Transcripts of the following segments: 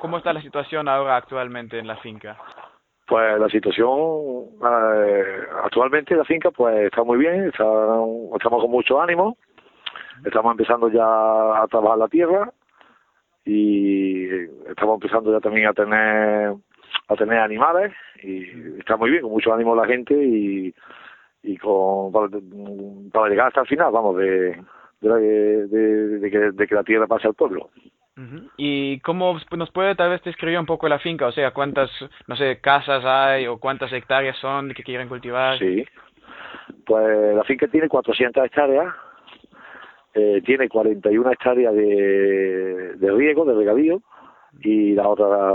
cómo está la situación ahora actualmente en la finca? Pues la situación actualmente en la finca pues está muy bien, estamos con mucho ánimo, estamos empezando ya a trabajar la tierra y estamos empezando ya también a tener animales y está muy bien, con mucho ánimo la gente y para llegar hasta el final, vamos, de que la tierra pase al pueblo. ¿Y cómo nos puede tal vez describir un poco la finca? O sea, cuántas, no sé, casas hay o cuántas hectáreas son que quieren cultivar. Sí, pues la finca tiene 400 hectáreas, tiene 41 hectáreas de riego, de regadío, y las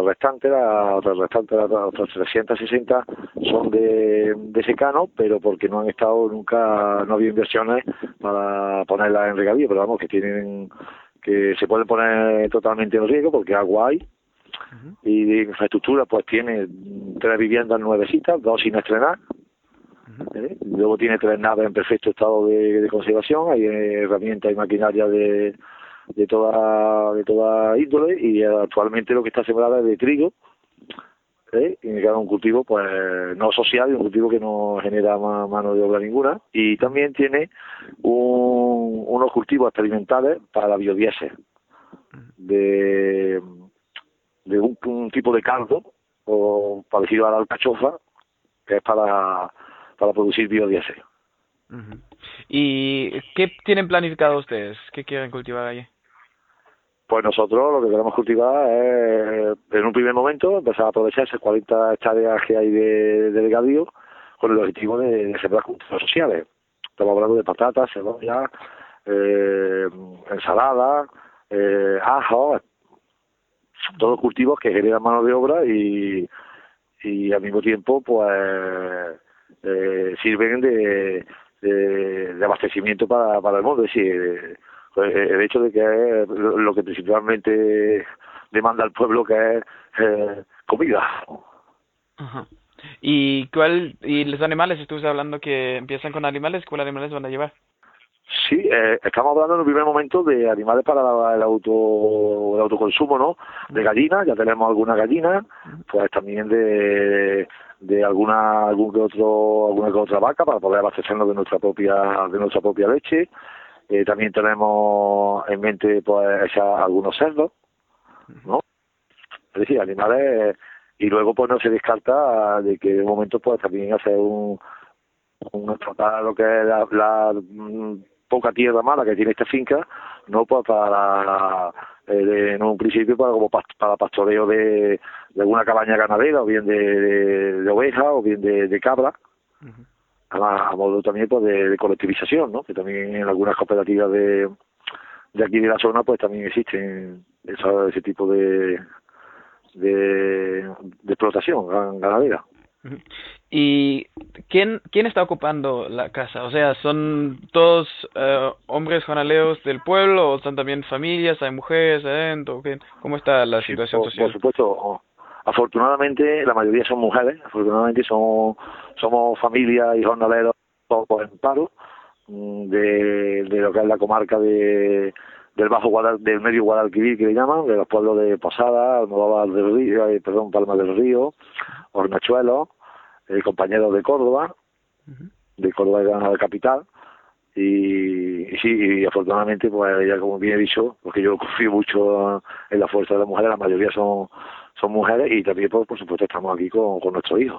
otras 360 son de secano, pero porque no han estado nunca, no había inversiones para ponerlas en regadío, pero vamos, que se pueden poner totalmente en riego porque agua hay, y de infraestructura pues tiene 3 viviendas nuevecitas, 2 sin estrenar. Luego tiene 3 naves en perfecto estado de conservación, hay herramientas y maquinaria de toda índole, y actualmente lo que está sembrada es de trigo, y me queda un cultivo pues no social, un cultivo que no genera mano de obra ninguna, y también tiene unos cultivos experimentales para la biodiesel de un tipo de caldo o parecido a la alcachofa, que es para producir biodiesel. ¿Y qué tienen planificado ustedes? ¿Qué quieren cultivar allí? Pues nosotros lo que queremos cultivar es, en un primer momento, empezar a aprovechar esas 40 hectáreas que hay de regadío con el objetivo de sembrar cultivos sociales. Estamos hablando de patatas, cebolla, ensalada, ajo, todos cultivos que generan mano de obra y al mismo tiempo pues sirven de abastecimiento para el mundo. Es decir, el hecho de que es lo que principalmente demanda el pueblo, que es comida. Ajá. ¿Y los animales? Estuviste hablando que empiezan con animales, ¿cuáles animales van a llevar? Sí, estamos hablando en un primer momento de animales para el autoconsumo, ¿no? De gallinas, ya tenemos algunas gallinas, pues también de alguna que otra vaca para poder abastecernos de nuestra propia leche. También tenemos en mente pues algunos cerdos, ¿no? Es decir, animales, y luego pues no se descarta de que de momento pues también hacer explotar lo que es la poca tierra mala que tiene esta finca, no pues para en un principio para pastoreo de alguna cabaña ganadera, o bien de oveja, o bien de cabra, a modo también pues de colectivización, ¿no? Que también en algunas cooperativas de aquí de la zona pues también existen ese tipo de explotación ganadera. ¿Y quién está ocupando la casa? O sea, ¿son todos hombres jornaleros del pueblo o son también familias, hay mujeres adentro? ¿Cómo está la Sí, situación por social? supuesto. Afortunadamente la mayoría son mujeres, afortunadamente somos familias y jornaleros todos en paro, de lo que es la comarca del medio Guadalquivir, que le llaman, de los pueblos de Posada, Almodóvar del Río, Palma del Río, Hornachuelos, compañeros de Córdoba era la capital, y sí, y afortunadamente pues ya como bien he dicho, porque yo confío mucho en la fuerza de las mujeres, la mayoría son mujeres, y también por supuesto estamos aquí con nuestros hijos.